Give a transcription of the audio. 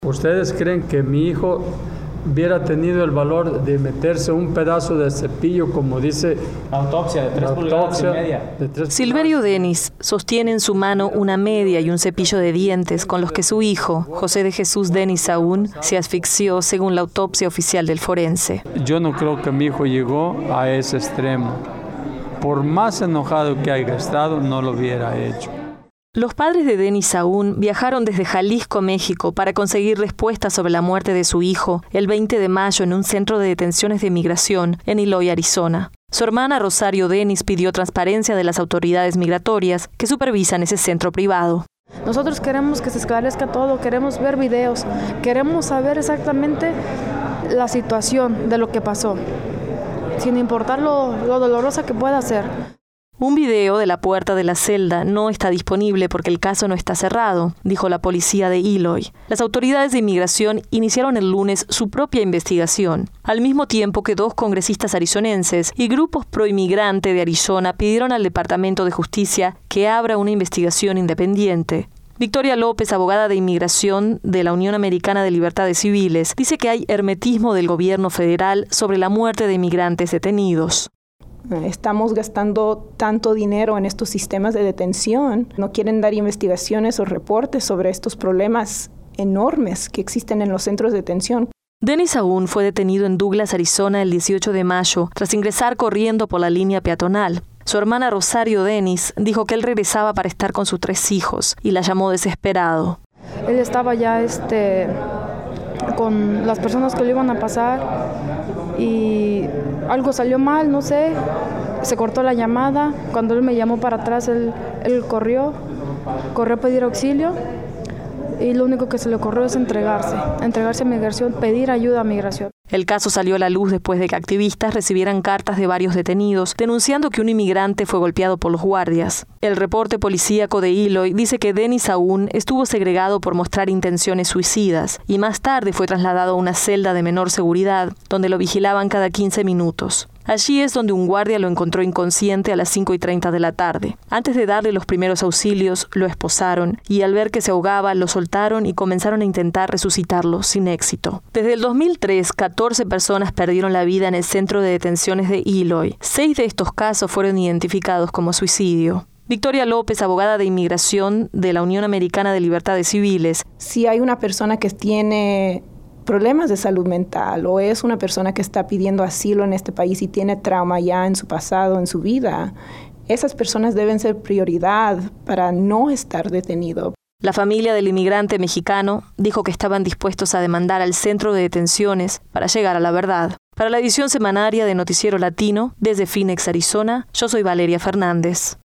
¿Ustedes creen que mi hijo hubiera tenido el valor de meterse un pedazo de cepillo, como dice la autopsia de 3 pulgadas y media? Silverio Denis sostiene en su mano una media y un cepillo de dientes con los que su hijo, José de Jesús Denis Sahún, se asfixió según la autopsia oficial del forense. Yo no creo que mi hijo llegó a ese extremo. Por más enojado que haya estado, no lo hubiera hecho. Los padres de Denis Sahún viajaron desde Jalisco, México, para conseguir respuestas sobre la muerte de su hijo el 20 de mayo en un centro de detenciones de migración en Eloy, Arizona. Su hermana Rosario Denis pidió transparencia de las autoridades migratorias que supervisan ese centro privado. Nosotros queremos que se esclarezca todo, queremos ver videos, queremos saber exactamente la situación de lo que pasó, sin importar lo dolorosa que pueda ser. Un video de la puerta de la celda no está disponible porque el caso no está cerrado, dijo la policía de Eloy. Las autoridades de inmigración iniciaron el lunes su propia investigación, al mismo tiempo que 2 congresistas arizonenses y grupos pro-inmigrante de Arizona pidieron al Departamento de Justicia que abra una investigación independiente. Victoria López, abogada de inmigración de la Unión Americana de Libertades Civiles, dice que hay hermetismo del gobierno federal sobre la muerte de inmigrantes detenidos. Estamos gastando tanto dinero en estos sistemas de detención. No quieren dar investigaciones o reportes sobre estos problemas enormes que existen en los centros de detención. Denis Sahún fue detenido en Douglas, Arizona, el 18 de mayo, tras ingresar corriendo por la línea peatonal. Su hermana Rosario Denis dijo que él regresaba para estar con sus 3 hijos y la llamó desesperado. Él estaba ya con las personas que lo iban a pasar y algo salió mal, no sé, se cortó la llamada. Cuando él me llamó para atrás, él corrió a pedir auxilio y lo único que se le ocurrió es entregarse a migración, pedir ayuda a migración. El caso salió a la luz después de que activistas recibieran cartas de varios detenidos denunciando que un inmigrante fue golpeado por los guardias. El reporte policíaco de Eloy dice que Denis Sahún estuvo segregado por mostrar intenciones suicidas y más tarde fue trasladado a una celda de menor seguridad donde lo vigilaban cada 15 minutos. Allí es donde un guardia lo encontró inconsciente a las 5:30 de la tarde. Antes de darle los primeros auxilios, lo esposaron y al ver que se ahogaba, lo soltaron y comenzaron a intentar resucitarlo sin éxito. Desde el 2003, 14 personas perdieron la vida en el centro de detenciones de Eloy. 6 de estos casos fueron identificados como suicidio. Victoria López, abogada de inmigración de la Unión Americana de Libertades Civiles. Si hay una persona que tiene problemas de salud mental o es una persona que está pidiendo asilo en este país y tiene trauma ya en su pasado, en su vida, esas personas deben ser prioridad para no estar detenido. La familia del inmigrante mexicano dijo que estaban dispuestos a demandar al centro de detenciones para llegar a la verdad. Para la edición semanaria de Noticiero Latino, desde Phoenix, Arizona, yo soy Valeria Fernández.